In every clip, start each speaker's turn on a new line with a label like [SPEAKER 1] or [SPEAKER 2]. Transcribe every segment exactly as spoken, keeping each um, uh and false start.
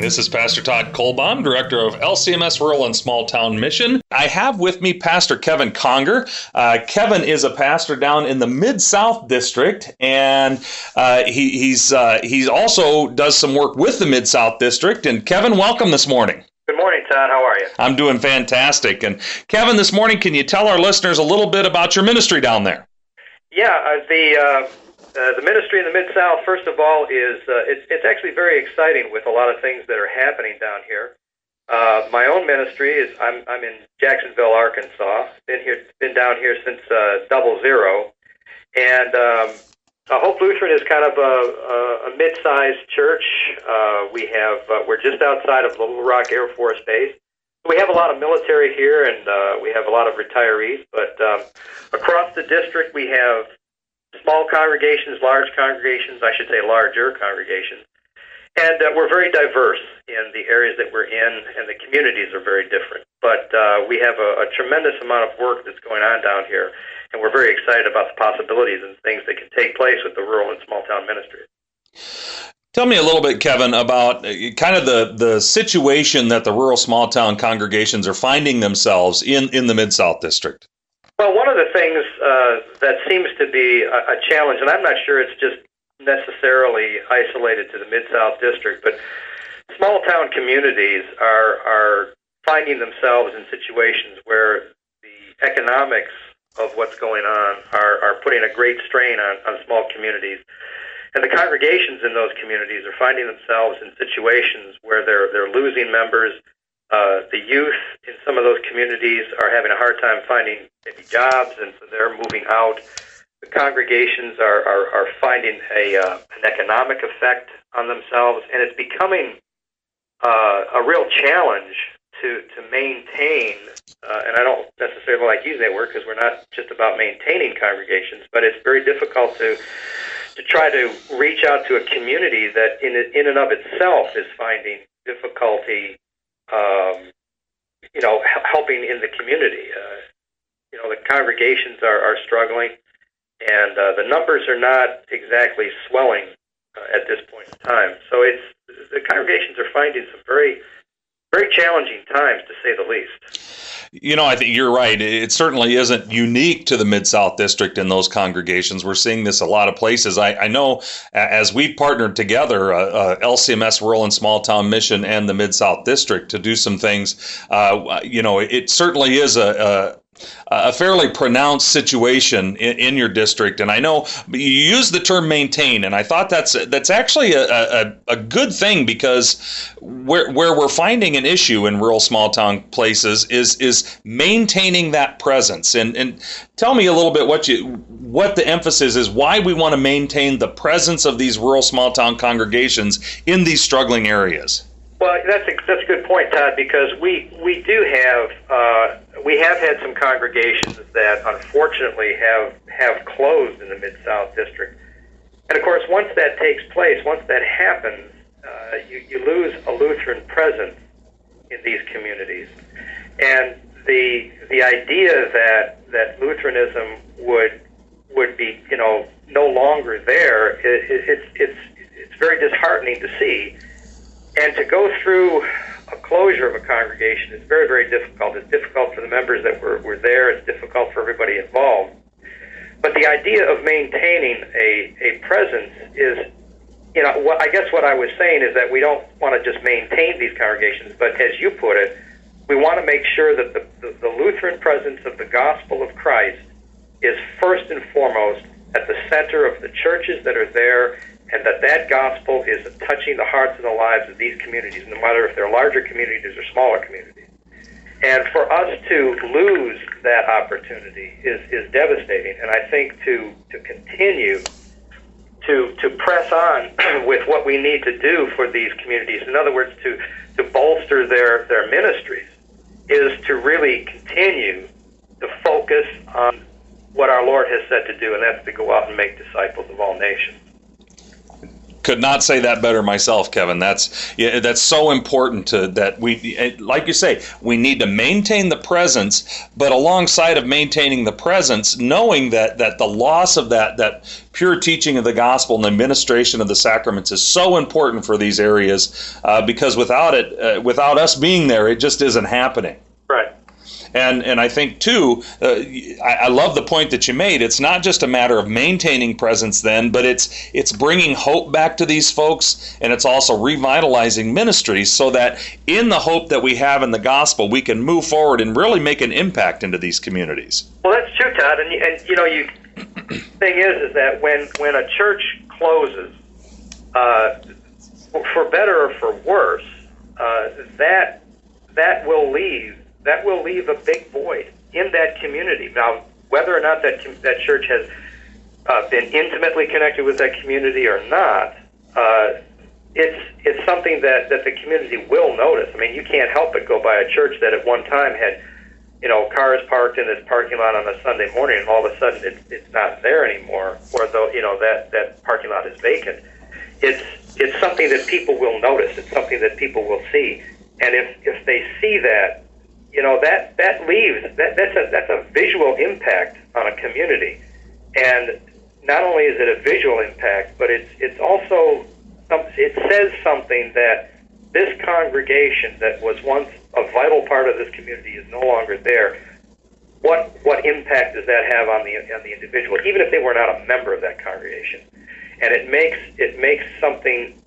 [SPEAKER 1] This is Pastor Todd Kolbaum, Director of L C M S Rural and Small Town Mission. I have with me Pastor Kevin Conger. Uh, Kevin is a pastor down in the Mid-South District, and uh, he, he's uh, he also does some work with the Mid-South District. And Kevin, welcome this morning.
[SPEAKER 2] Good morning, Todd. How are you?
[SPEAKER 1] I'm doing fantastic. And Kevin, this morning, can you tell our listeners a little bit about your ministry down there?
[SPEAKER 2] Yeah, uh, the uh, uh, the ministry in the Mid-South, first of all, is uh, it's, it's actually very exciting with a lot of things that are happening down here. Uh, my own ministry is I'm I'm in Jacksonville, Arkansas. Been here, been down here since uh, double zero, and um, uh, Hope Lutheran is kind of a, a, a mid-sized church. Uh, we have uh, we're just outside of Little Rock Air Force Base. We have a lot of military here, and uh, we have a lot of retirees. But um, across the district, we have small congregations, large congregations, I should say larger congregations. And uh, we're very diverse in the areas that we're in, and the communities are very different. But uh, we have a, a tremendous amount of work that's going on down here, and we're very excited about the possibilities and things that can take place with the rural and small town ministry.
[SPEAKER 1] Tell me a little bit, Kevin, about kind of the, the situation that the rural small town congregations are finding themselves in, in the Mid-South District.
[SPEAKER 2] Well, one of the things uh, that seems to be a, a challenge, and I'm not sure it's just necessarily isolated to the Mid-South District, but small town communities are are finding themselves in situations where the economics of what's going on are, are putting a great strain on, on small communities. And the congregations in those communities are finding themselves in situations where they're they're losing members. Uh, the youth in some of those communities are having a hard time finding maybe jobs, and so they're moving out. The congregations are, are, are finding a uh, an economic effect on themselves, and it's becoming uh, a real challenge to, to maintain, uh, and I don't necessarily like using that word because we're not just about maintaining congregations, but it's very difficult to to try to reach out to a community that in in and of itself is finding difficulty, um, you know, helping in the community. Uh, you know, the congregations are, are struggling, and uh, the numbers are not exactly swelling uh, at this point in time. So it's the congregations are finding some very, very challenging times, to say the least.
[SPEAKER 1] You know, I think you're right. It certainly isn't unique to the Mid-South District in those congregations. We're seeing this a lot of places. I, I know as we've partnered together, uh, uh, L C M S Rural and Small Town Mission and the Mid-South District to do some things, uh, you know, it certainly is a, a a fairly pronounced situation in, in your district. And I know you use the term maintain, and I thought that's that's actually a, a, a good thing, because where where we're finding an issue in rural small town places is is maintaining that presence. And and tell me a little bit what you what the emphasis is, why we want to maintain the presence of these rural small town congregations in these struggling areas.
[SPEAKER 2] Well, that's a, that's a good point, Todd, because we, we do have uh, we have had some congregations that unfortunately have have closed in the Mid-South District. And of course, once that takes place, once that happens, uh, you, you lose a Lutheran presence in these communities. And the the idea that that Lutheranism would would be, you know, no longer there, it, it, it's it's it's very disheartening to see. And to go through a closure of a congregation is very, very difficult. It's difficult for the members that were, were there. It's difficult for everybody involved. But the idea of maintaining a, a presence is, you know, what, I guess what I was saying is that we don't want to just maintain these congregations, but as you put it, we want to make sure that the, the, the Lutheran presence of the gospel of Christ is first and foremost at the center of the churches that are there, and that that gospel is touching the hearts and the lives of these communities, no matter if they're larger communities or smaller communities. And for us to lose that opportunity is, is devastating. And I think to to continue to to press on with what we need to do for these communities, in other words, to, to bolster their, their ministries, is to really continue to focus on what our Lord has said to do, and that's to go out and make disciples of all nations.
[SPEAKER 1] Could not say that better myself, Kevin. That's yeah, that's so important to that we, like you say, we need to maintain the presence, but alongside of maintaining the presence, knowing that that the loss of that that pure teaching of the gospel and the administration of the sacraments is so important for these areas, uh, because without it, uh, without us being there, it just isn't happening.
[SPEAKER 2] Right.
[SPEAKER 1] And and I think, too, uh, I, I love the point that you made. It's not just a matter of maintaining presence then, but it's it's bringing hope back to these folks, and it's also revitalizing ministries so that in the hope that we have in the gospel, we can move forward and really make an impact into these communities.
[SPEAKER 2] Well, that's true, Todd. And, and you know, you thing is, is that when, when a church closes, uh, for better or for worse, uh, that that will leave that will leave a big void in that community. Now, whether or not that that church has uh, been intimately connected with that community or not, uh, it's it's something that, that the community will notice. I mean, you can't help but go by a church that at one time had, you know, cars parked in this parking lot on a Sunday morning, and all of a sudden it's it's not there anymore, or though you know that, that parking lot is vacant. It's it's something that people will notice. It's something that people will see, and if if they see that, you know, that, that leaves, that, that's a that's a visual impact on a community. And not only is it a visual impact, but it's it's also, it says something that this congregation that was once a vital part of this community is no longer there. What what impact does that have on the on the individual, even if they were not a member of that congregation? And it makes it makes something,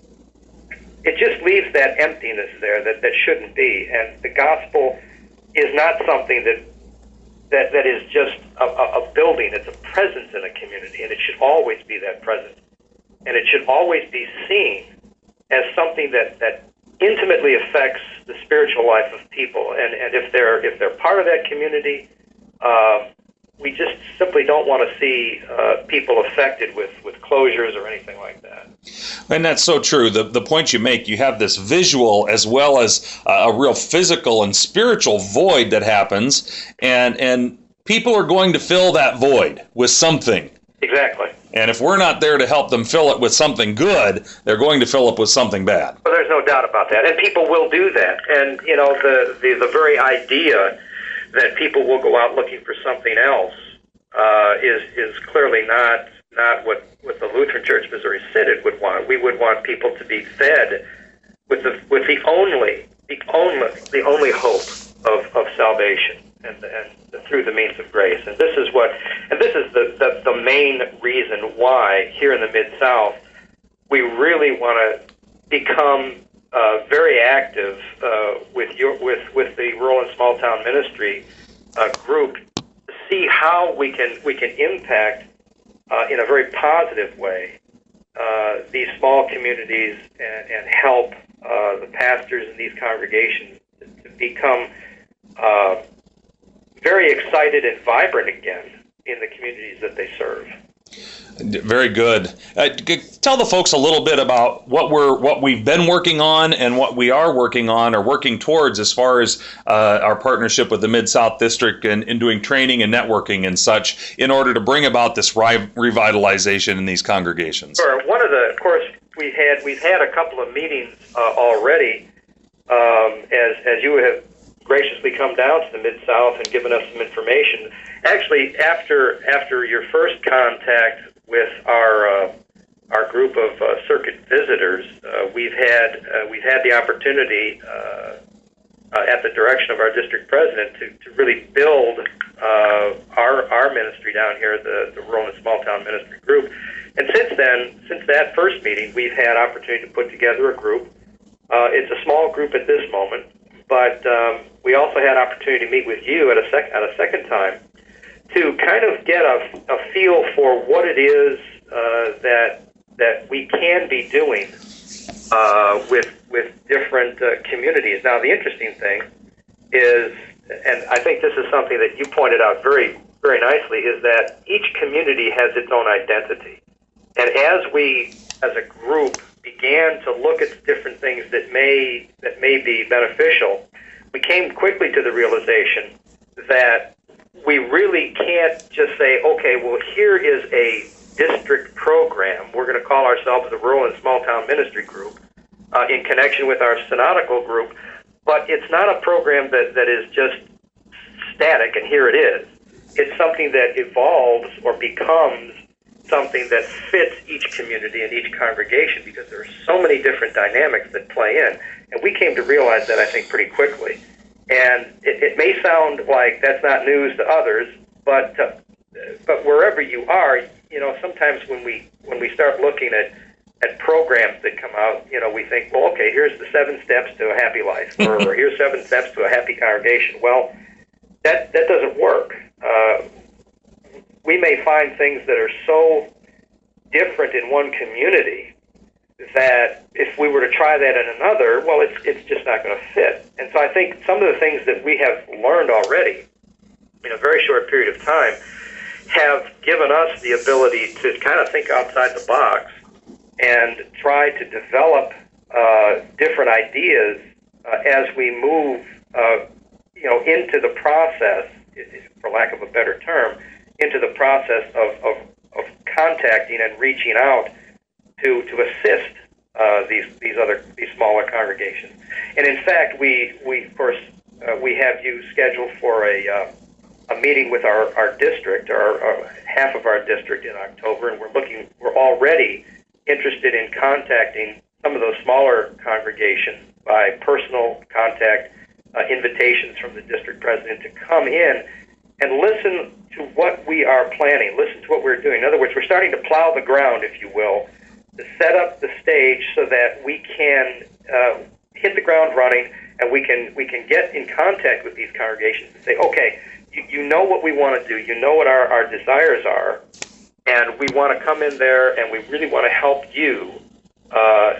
[SPEAKER 2] it just leaves that emptiness there that, that shouldn't be. And the gospel is not something that that that is just a, a building. It's a presence in a community, and it should always be that presence. And it should always be seen as something that, that intimately affects the spiritual life of people. And, and if they're if they're part of that community, uh, we just simply don't want to see uh, people affected with, with closures or anything like that.
[SPEAKER 1] And that's so true. The the point you make, you have this visual as well as uh, a real physical and spiritual void that happens, and and people are going to fill that void with something.
[SPEAKER 2] Exactly.
[SPEAKER 1] And if we're not there to help them fill it with something good, they're going to fill it with something bad.
[SPEAKER 2] Well, there's no doubt about that. And people will do that. And, you know, the, the, the very idea that people will go out looking for something else uh, is is clearly not not what, what the Lutheran Church Missouri Synod would want. We would want people to be fed with the with the only the only the only hope of, of salvation and, and through the means of grace. And this is what and this is the, the, the main reason why here in the Mid-South we really want to become uh, very active uh, with your with, with the rural and small town ministry uh, group to see how we can we can impact uh, in a very positive way uh, these small communities and, and help uh, the pastors in these congregations to, to become uh, very excited and vibrant again in the communities that they serve.
[SPEAKER 1] Very good. Uh, tell the folks a little bit about what we're what we've been working on and what we are working on or working towards as far as uh, our partnership with the Mid-South District and in doing training and networking and such in order to bring about this re- revitalization in these congregations.
[SPEAKER 2] Sure. One of the, of course, we had we've had a couple of meetings uh, already um, as as you have graciously come down to the Mid-South and given us some information. Actually, after after your first contact with our uh, our group of uh, circuit visitors, uh, we've had uh, we've had the opportunity uh, uh, at the direction of our district president to, to really build uh, our our ministry down here, the the Rural and Small Town Ministry Group. And since then, since that first meeting, we've had opportunity to put together a group. Uh, it's a small group at this moment, but um, we also had opportunity to meet with you at a sec- at a second time to kind of get a, a feel for what it is uh, that that we can be doing uh, with with different uh, communities. Now, the interesting thing is, and I think this is something that you pointed out very very nicely, is that each community has its own identity, and as we as a group began to look at different things that may that may be beneficial, we came quickly to the realization that we really can't just say, okay, well, here is a district program. We're going to call ourselves the Rural and Small Town Ministry Group uh, in connection with our synodical group, but it's not a program that, that is just static, and here it is. It's something that evolves or becomes something that fits each community and each congregation, because there are so many different dynamics that play in. And we came to realize that, I think, pretty quickly. And it, it may sound like that's not news to others, but uh, but wherever you are, you know, sometimes when we when we start looking at, at programs that come out, you know, we think, well, okay, here's the seven steps to a happy life, or, or here's seven steps to a happy congregation. Well, that that doesn't work. Uh, we may find things that are so different in one community that if we were to try that in another, well, it's it's just not going to fit. And so I think some of the things that we have learned already in a very short period of time have given us the ability to kind of think outside the box and try to develop uh, different ideas uh, as we move, uh, you know, into the process, for lack of a better term, into the process of, of, of contacting and reaching out to to assist uh, these these other these smaller congregations. And in fact, we we of course uh, we have you scheduled for a uh, a meeting with our, our district, or our, half of our district, in October, and we're looking we're already interested in contacting some of those smaller congregations by personal contact, uh, invitations from the district president to come in and listen to what we are planning, listen to what we're doing. In other words, we're starting to plow the ground, if you will, to set up the stage so that we can uh, hit the ground running, and we can we can get in contact with these congregations and say, okay, you, you know what we want to do, you know what our, our desires are, and we want to come in there and we really want to help you uh,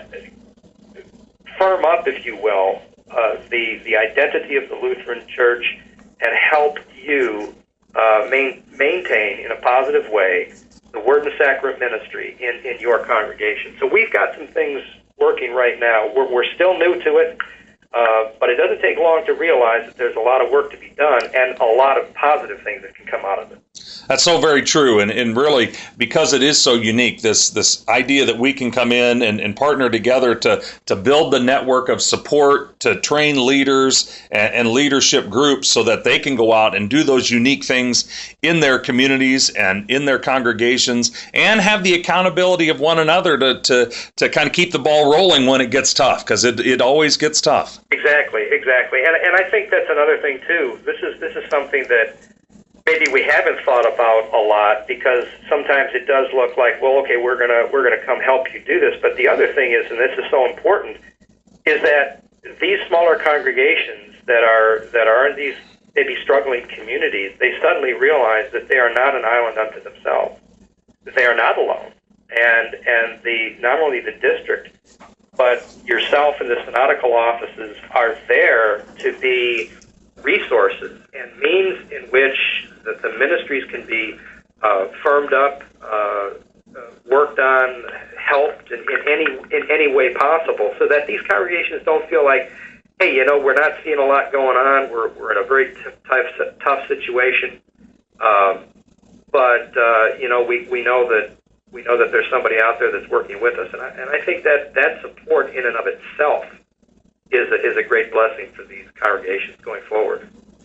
[SPEAKER 2] firm up, if you will, uh, the, the identity of the Lutheran Church, and help you uh, main, maintain in a positive way the Word and the Sacrament ministry in, in your congregation. So we've got some things working right now. We're, we're still new to it, uh, but it doesn't take long to realize that there's a lot of work to be done and a lot of positive things that can come out of it.
[SPEAKER 1] That's so very true, and, and really, because it is so unique, this this idea that we can come in and, and partner together to, to build the network of support, to train leaders and, and leadership groups so that they can go out and do those unique things in their communities and in their congregations, and have the accountability of one another to, to, to kind of keep the ball rolling when it gets tough, because it, it always gets tough.
[SPEAKER 2] Exactly, exactly. And, and I think that's another thing, too. This is, this is something that maybe we haven't thought about a lot, because sometimes it does look like, well, okay, we're gonna we're gonna come help you do this. But the other thing is, and this is so important, is that these smaller congregations that are that are in these maybe struggling communities, they suddenly realize that they are not an island unto themselves. That they are not alone, and and the not only the district, but yourself and the synodical offices are there to be resources and means in which the, the ministries can be uh, firmed up, uh, uh, worked on, helped in, in any in any way possible, so that these congregations don't feel like, hey, you know, we're not seeing a lot going on. We're we're in a very t- tough tough situation, um, but uh, you know, we, we know that we know that there's somebody out there that's working with us, and I, and I think that that support in and of itself is a, is a great blessing for these congregations going forward.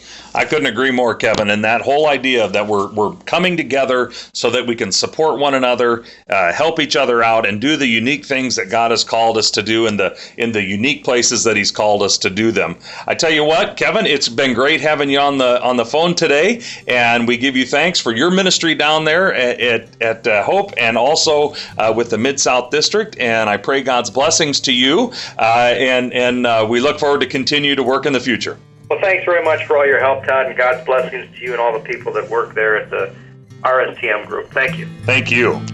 [SPEAKER 1] I couldn't agree more, Kevin. And that whole idea that we're we're coming together so that we can support one another, uh, help each other out, and do the unique things that God has called us to do in the in the unique places that He's called us to do them. I tell you what, Kevin, it's been great having you on the on the phone today, and we give you thanks for your ministry down there at at, at uh, Hope, and also uh, with the Mid-South District. And I pray God's blessings to you, uh, and and uh, we look forward to continue to work in the future.
[SPEAKER 2] Well, thanks very much for all your help, Todd, and God's blessings to you and all the people that work there at the R S T M group. Thank you.
[SPEAKER 1] Thank you.